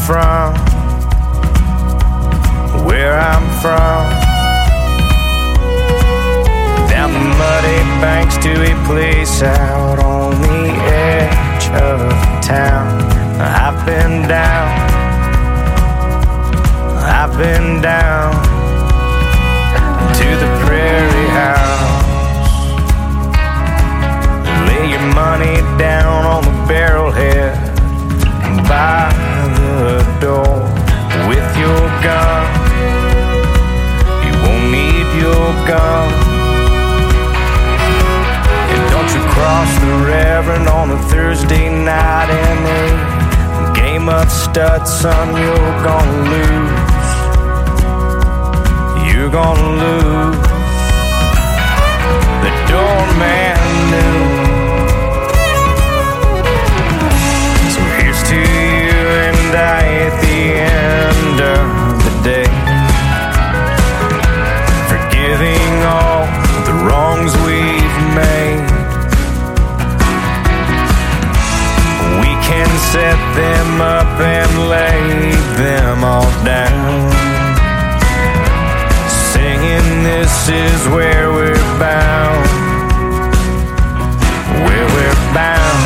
from, where I'm from. Down the muddy banks to a place out on the edge of town. I've been down to the prairie house. Lay your money down on the barrelhead by the door with your gun. You won't need your gun. And don't you cross the Reverend on a Thursday night in a game of studs, son, you're gonna lose. You're gonna lose. The doorman knew. So here's to you and I at the end of the day, forgiving all the wrongs we've made. We can set them up and lay them all down, singing this is where we're bound, where we're bound.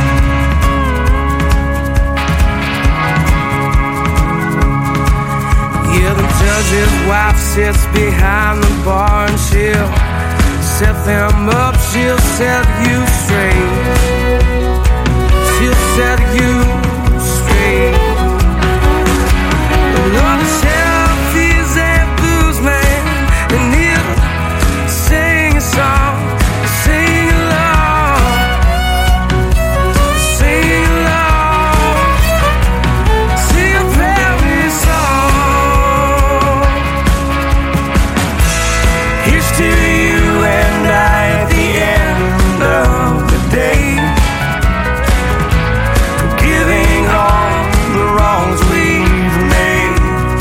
Yeah, the judge's wife sits behind the bar and she'll set them up, she'll set you straight. She'll set you straight. The Lord is sheriff, he's that blues man, and he'll sing a song, sing along, sing along, sing a prairie song. Here's to you and I at the end of the day, forgiving all the wrongs we've made.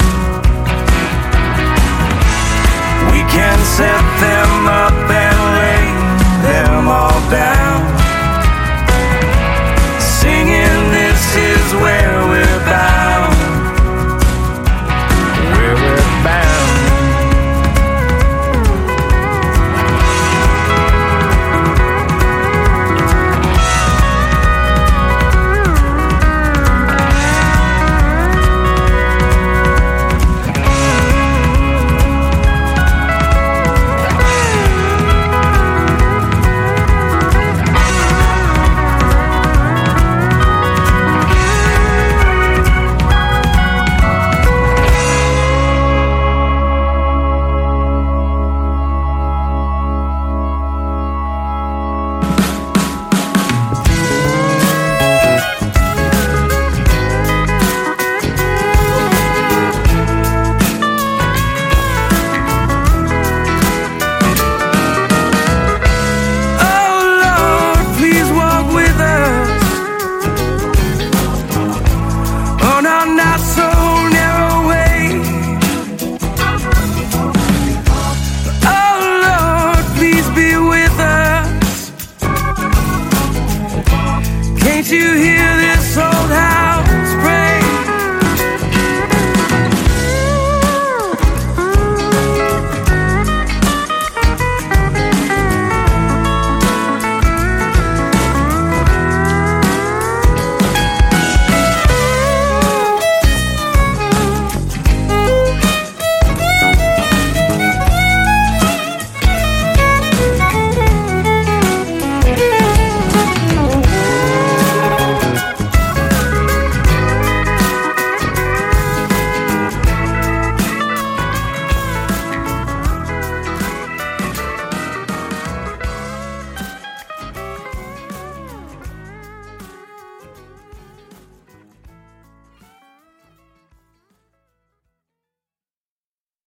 We can set them up and lay them all down, singing this is where we're bound, where we're bound. You hear